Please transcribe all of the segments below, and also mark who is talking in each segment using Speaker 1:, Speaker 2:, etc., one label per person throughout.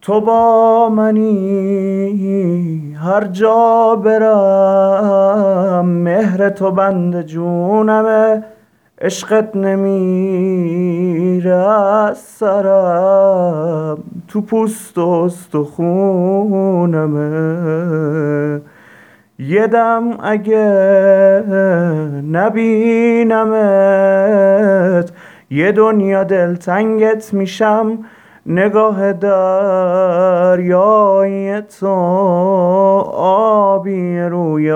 Speaker 1: تو با منی هر جا برم، مهر تو بند جونمه، عشقت نمیره از سرم، تو پوست و استخونمه. یه دم اگه نبینمت، یه دنیا دلتنگت میشم، نگاه دریای تو آبی روی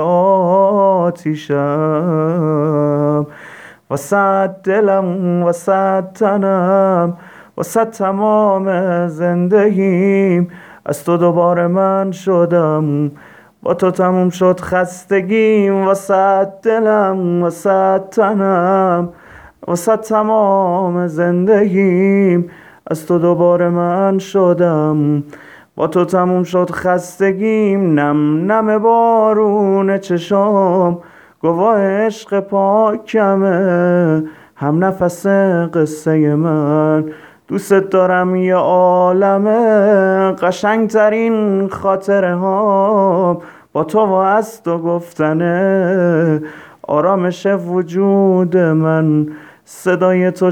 Speaker 1: آتیشم. واسه دلم، واسه تنم، واسه تمام زندگیم، از تو دوباره من شدم، با تو تموم شد خستگیم. واسه دلم، واسه تنم، واسه تمام زندگیم، از تو دوباره من شدم، با تو تموم شد خستگیم. نم نم بارون چشام گواه عشق پاکمه، هم نفس قصه من، دوست دارم یه عالمه. قشنگترین خاطره ها با تو و از تو گفتنه، آرامش وجود من صدای تو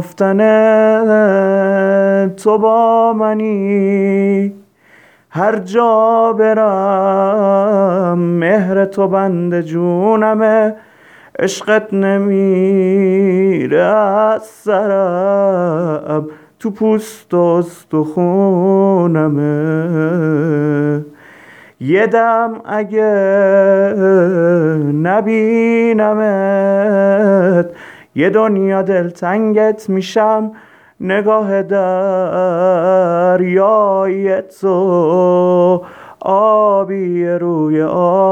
Speaker 1: شنفتنه. تو با منی هر جا برم، مهر تو بند جونمه، عشقت نمیره از سرم، تو پوست و استخونمه. یه دم اگه نبینمت، یه دنیا دلتنگت میشم، نگاه دریای تو آبی روی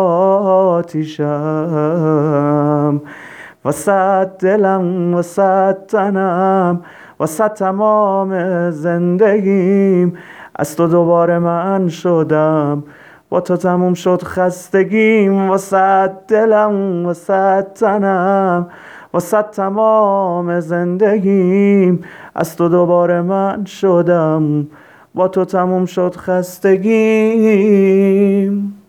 Speaker 1: آتیشم. واسه دلم، واسه تنم، واسه تمام زندگیم، از تو دوباره من شدم، با تو تموم شد خستگیم. واسه دلم، واسه تنم، واسه تمام زندگیم، از تو دوباره من شدم، با تو تموم شد خستگیم.